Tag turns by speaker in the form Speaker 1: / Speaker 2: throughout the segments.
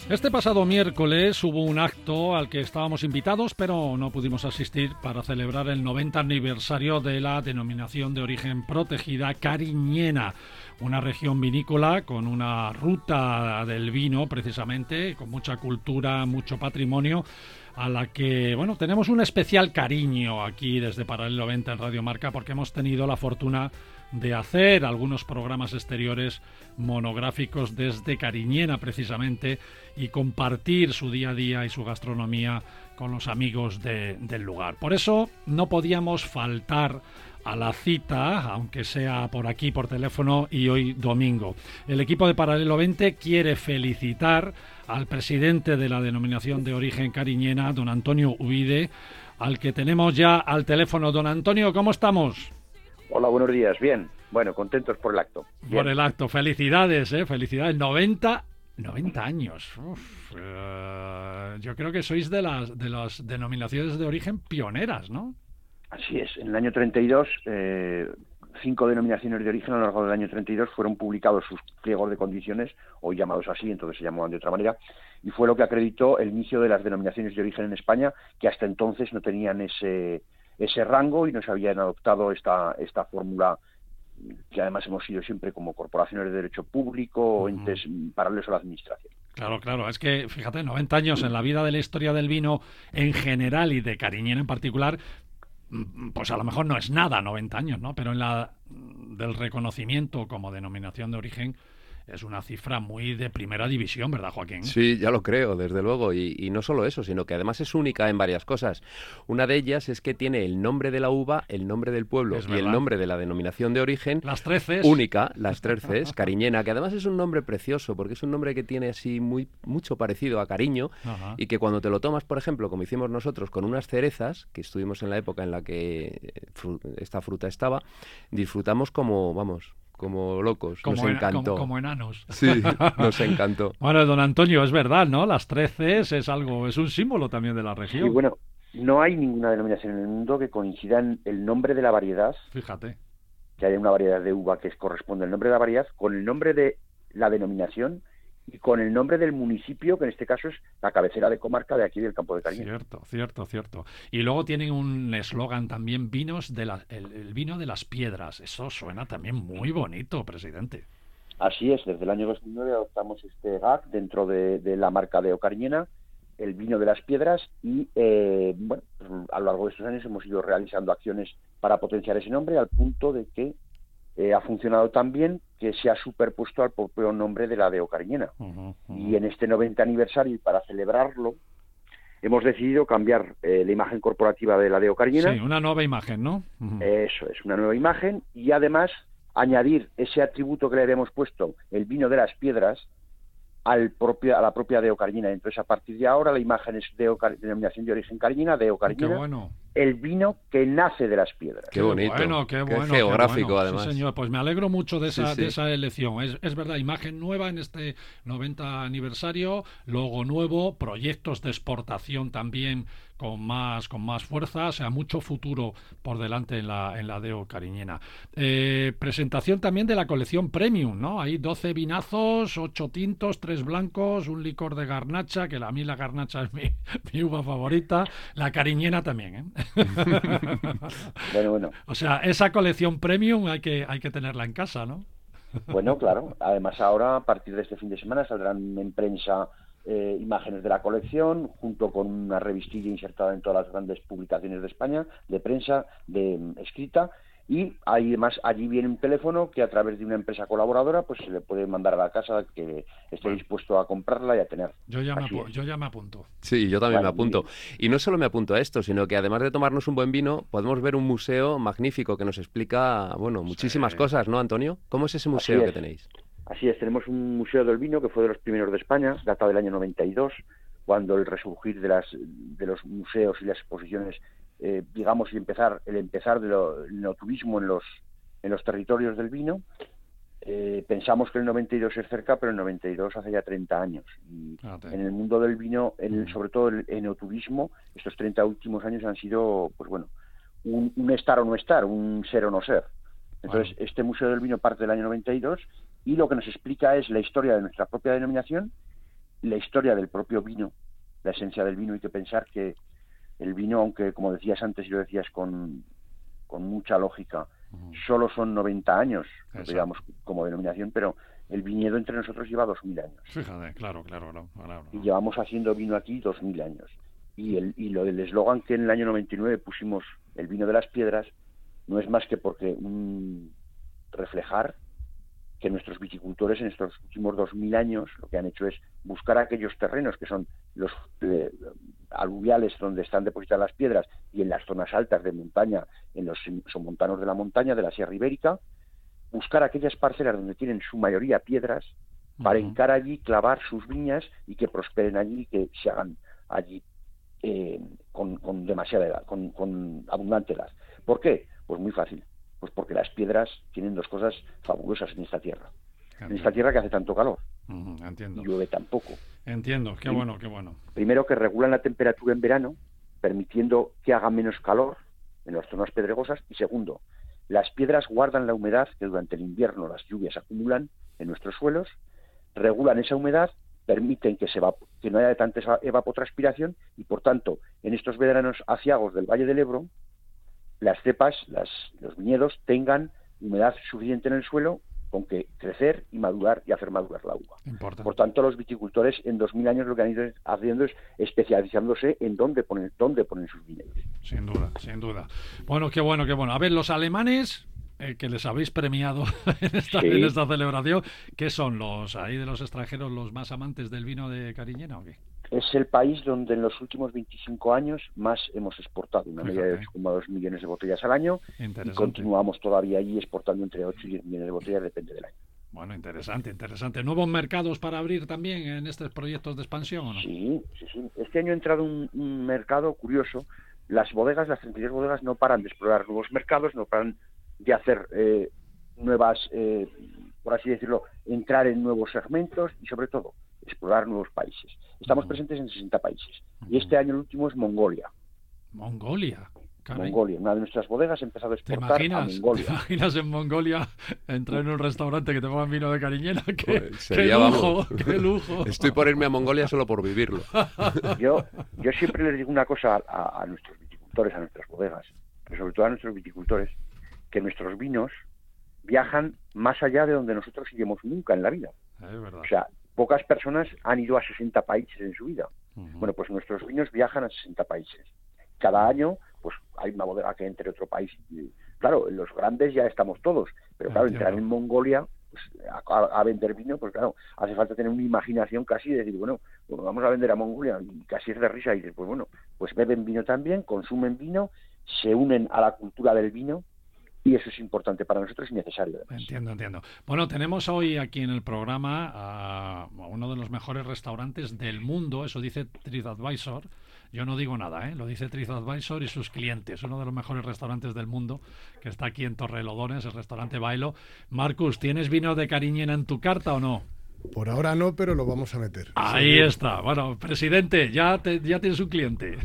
Speaker 1: Este pasado miércoles hubo un acto al que estábamos invitados, pero no pudimos asistir para celebrar el 90 aniversario de la denominación de origen protegida Cariñena, una región vinícola con una ruta del vino precisamente, con mucha cultura, mucho patrimonio, a la que, bueno, tenemos un especial cariño aquí desde Paralelo 20 en Radio Marca, porque hemos tenido la fortuna de hacer algunos programas exteriores monográficos desde Cariñena precisamente y compartir su día a día y su gastronomía con los amigos del lugar. Por eso no podíamos faltar a la cita, aunque sea por aquí, por teléfono, y hoy domingo. El equipo de Paralelo 20 quiere felicitar al presidente de la denominación de origen Cariñena, don Antonio Ubide, al que tenemos ya al teléfono. Don Antonio, ¿cómo estamos?
Speaker 2: Hola, buenos días. Bien. Bueno, contentos por el acto. Bien.
Speaker 1: Por el acto. Felicidades, felicidades. 90 años. Yo creo que sois de las denominaciones de origen pioneras, ¿no?
Speaker 2: Así es. En el año 32, 5 denominaciones de origen a lo largo del año 32 fueron publicados sus pliegos de condiciones, hoy llamados así, entonces se llamaban de otra manera, y fue lo que acreditó el inicio de las denominaciones de origen en España, que hasta entonces no tenían ese rango y no se habían adoptado esta fórmula, que además hemos sido siempre como corporaciones de derecho público o entes paralelos a la administración.
Speaker 1: Claro, es que, fíjate, 90 años en la vida de la historia del vino en general y de Cariñena en particular, pues a lo mejor no es nada 90 años, ¿no? Pero en la del reconocimiento como denominación de origen es una cifra muy de primera división, ¿verdad, Joaquín?
Speaker 3: Sí, ya lo creo, desde luego. Y no solo eso, sino que además es única en varias cosas. Una de ellas es que tiene el nombre de la uva, el nombre del pueblo y el nombre de la denominación de origen.
Speaker 1: Las 3 Cs.
Speaker 3: Única, las 3 Cs, Cariñena, que además es un nombre precioso, porque es un nombre que tiene así mucho parecido a cariño. Ajá. Y que cuando te lo tomas, por ejemplo, como hicimos nosotros con unas cerezas, que estuvimos en la época en la que esta fruta estaba, disfrutamos como locos, nos encantó.
Speaker 1: Como enanos.
Speaker 3: Sí, nos encantó.
Speaker 1: Bueno, don Antonio, es verdad, ¿no? Las 3 Cs es un símbolo también de la región.
Speaker 2: Sí, bueno, no hay ninguna denominación en el mundo que coincida en el nombre de la variedad.
Speaker 1: Fíjate.
Speaker 2: Que haya una variedad de uva que corresponde al nombre de la variedad con el nombre de la denominación y con el nombre del municipio, que en este caso es la cabecera de comarca de aquí del Campo de Cariñena.
Speaker 1: Cierto. Y luego tienen un eslogan también, el vino de las piedras. Eso suena también muy bonito, presidente.
Speaker 2: Así es, desde el año 2009 adoptamos este gag dentro de la marca de Cariñena, el vino de las piedras, y bueno, pues a lo largo de estos años hemos ido realizando acciones para potenciar ese nombre al punto de que ha funcionado tan bien que se ha superpuesto al propio nombre de la de Cariñena. Y en este 90 aniversario, y para celebrarlo, hemos decidido cambiar la imagen corporativa de la de Cariñena.
Speaker 1: Sí, una nueva imagen, ¿no?
Speaker 2: Eso es, una nueva imagen, y además añadir ese atributo que le habíamos puesto, el vino de las piedras, a la propia de Cariñena. Entonces, a partir de ahora, la imagen es denominación de origen Cariñena, de Cariñena.
Speaker 1: Qué bueno.
Speaker 2: El vino que nace de las piedras.
Speaker 3: Qué bonito.
Speaker 1: Qué bueno.
Speaker 3: Geográfico,
Speaker 1: qué bueno.
Speaker 3: Además.
Speaker 1: Sí, señor. Pues me alegro mucho de esa,
Speaker 3: sí.
Speaker 1: de esa elección. Es verdad, imagen nueva en este 90 aniversario, logo nuevo, proyectos de exportación también con más fuerza, o sea, mucho futuro por delante en la Deo Cariñena. Presentación también de la colección Premium, ¿no? Hay 12 vinazos, 8 tintos, 3 blancos, un licor de garnacha, que a mí la garnacha es mi uva favorita, la Cariñena también, ¿eh?
Speaker 2: Bueno.
Speaker 1: O sea, esa colección Premium hay que tenerla en casa, ¿no?
Speaker 2: Bueno, claro. Además, ahora, a partir de este fin de semana, saldrán en prensa imágenes de la colección, junto con una revistilla insertada en todas las grandes publicaciones de España, de prensa, escrita, y además allí viene un teléfono que a través de una empresa colaboradora pues se le puede mandar a la casa que esté dispuesto a comprarla y a tener.
Speaker 1: Yo ya me apunto.
Speaker 3: Sí, yo también me apunto. Y no solo me apunto a esto, sino que además de tomarnos un buen vino, podemos ver un museo magnífico que nos explica, muchísimas cosas, ¿no, Antonio? ¿Cómo es ese museo que tenéis?
Speaker 2: Así es, tenemos un museo del vino que fue de los primeros de España, data del año 92, cuando el resurgir de los museos y las exposiciones, digamos, y el empezar del enoturismo en los territorios del vino. Pensamos que el 92 es cerca, pero el 92 hace ya 30 años. Y en el mundo del vino, sobre todo el enoturismo, estos 30 últimos años han sido, pues bueno, un estar o no estar, un ser o no ser. Entonces, este Museo del Vino parte del año 92 y lo que nos explica es la historia de nuestra propia denominación la historia del propio vino, la esencia del vino. Hay que pensar que el vino, aunque como decías antes y lo decías con mucha lógica, solo son 90 años, digamos, como denominación, pero el viñedo entre nosotros lleva 2000 años.
Speaker 1: Fíjate, claro.
Speaker 2: Y llevamos haciendo vino aquí 2000 años. Y lo del eslogan que en el año 99 pusimos, el vino de las piedras, no es más que porque reflejar que nuestros viticultores en estos últimos 2000 años lo que han hecho es buscar aquellos terrenos que son los aluviales donde están depositadas las piedras y en las zonas altas de montaña, en los somontanos de la montaña, de la Sierra Ibérica, buscar aquellas parcelas donde tienen su mayoría piedras para hincar allí, clavar sus viñas y que prosperen allí y que se hagan allí con demasiada edad, con abundante edad. ¿Por qué? Pues muy fácil. Pues porque las piedras tienen dos cosas fabulosas en esta tierra. Entiendo. En esta tierra que hace tanto calor.
Speaker 1: Entiendo.
Speaker 2: Y llueve tan poco.
Speaker 1: Entiendo, qué bueno.
Speaker 2: Primero, que regulan la temperatura en verano, permitiendo que haga menos calor en las zonas pedregosas. Y segundo, las piedras guardan la humedad que durante el invierno las lluvias acumulan en nuestros suelos, regulan esa humedad, permiten que no haya tanta evapotranspiración y, por tanto, en estos veranos aciagos del Valle del Ebro, las cepas, los viñedos tengan humedad suficiente en el suelo con que crecer y madurar y hacer madurar la uva.
Speaker 1: Importante.
Speaker 2: Por tanto, los viticultores en 2000 años lo que han ido haciendo es especializándose en dónde ponen sus viñedos.
Speaker 1: Sin duda. Bueno, qué bueno. A ver, los alemanes, que les habéis premiado en esta celebración, ¿qué son los ahí de los extranjeros los más amantes del vino de Cariñena o qué?
Speaker 2: Es el país donde en los últimos 25 años más hemos exportado, una media de 8,2 millones de botellas al año, y continuamos todavía allí exportando entre 8 y 10 millones de botellas, depende del año.
Speaker 1: Bueno, interesante. ¿Nuevos mercados para abrir también en estos proyectos de expansión o no?
Speaker 2: Sí. Este año ha entrado un mercado curioso. Las 32 bodegas no paran de explorar nuevos mercados, no paran de hacer nuevas, por así decirlo, entrar en nuevos segmentos y sobre todo explorar nuevos países. Estamos presentes en 60 países y este año el último es Mongolia.
Speaker 1: ¿Mongolia? Caray.
Speaker 2: Mongolia, una de nuestras bodegas ha empezado a exportar a Mongolia.
Speaker 1: ¿Te imaginas en Mongolia entrar en un restaurante que te pongan vino de Cariñena? ¡Qué lujo!
Speaker 3: Estoy por irme a Mongolia solo por vivirlo.
Speaker 2: Yo siempre les digo una cosa a nuestros viticultores, a nuestras bodegas, pero sobre todo a nuestros viticultores, que nuestros vinos viajan más allá de donde nosotros iremos nunca en la vida.
Speaker 1: Es verdad.
Speaker 2: O sea, pocas personas han ido a 60 países en su vida. Bueno, pues nuestros vinos viajan a 60 países. Cada año, pues hay una bodega que entre otro país. Claro, en los grandes ya estamos todos, pero claro, entrar en Mongolia pues, a vender vino, pues claro, hace falta tener una imaginación casi de decir, bueno, vamos a vender a Mongolia, y casi es de risa, y dices, pues bueno, pues beben vino también, consumen vino, se unen a la cultura del vino, y eso es importante para nosotros y necesario. Además.
Speaker 1: Entiendo. Bueno, tenemos hoy aquí en el programa a uno de los mejores restaurantes del mundo, eso dice TripAdvisor. Yo no digo nada, lo dice TripAdvisor y sus clientes. Uno de los mejores restaurantes del mundo, que está aquí en Torrelodones, el restaurante Bailo. Marcus, ¿tienes vino de Cariñena en tu carta o no?
Speaker 4: Por ahora no, pero lo vamos a meter.
Speaker 1: Ahí está. Bueno, presidente, ya tienes un cliente.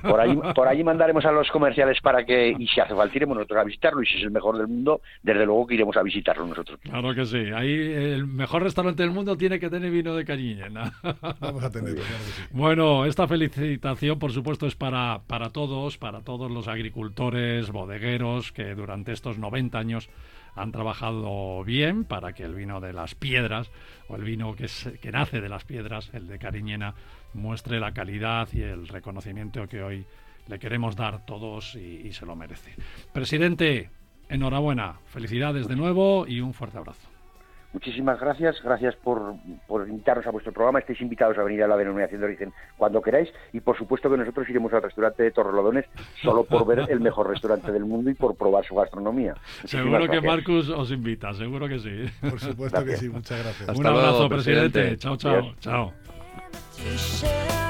Speaker 2: Por allí mandaremos a los comerciales para que, y si hace falta, iremos nosotros a visitarlo, y si es el mejor del mundo, desde luego que iremos a visitarlo nosotros.
Speaker 1: Claro que sí. Ahí el mejor restaurante del mundo tiene que tener vino de Cariñena.
Speaker 4: Vamos a tenerlo, claro que sí.
Speaker 1: Bueno, esta felicitación, por supuesto, es para todos los agricultores, bodegueros, que durante estos 90 años han trabajado bien para que el vino de las piedras, o el vino que nace de las piedras, el de Cariñena, muestre la calidad y el reconocimiento que hoy le queremos dar todos y se lo merece. Presidente, enhorabuena, felicidades de nuevo y un fuerte abrazo.
Speaker 2: Muchísimas gracias por invitarnos a vuestro programa. Estáis invitados a venir a la denominación de origen cuando queráis, y por supuesto que nosotros iremos al restaurante de Torrelodones solo por ver el mejor restaurante del mundo y por probar su gastronomía.
Speaker 1: Seguro que Marcus os invita, seguro que sí.
Speaker 4: Por supuesto que sí, muchas gracias.
Speaker 1: Un abrazo, presidente. Chao.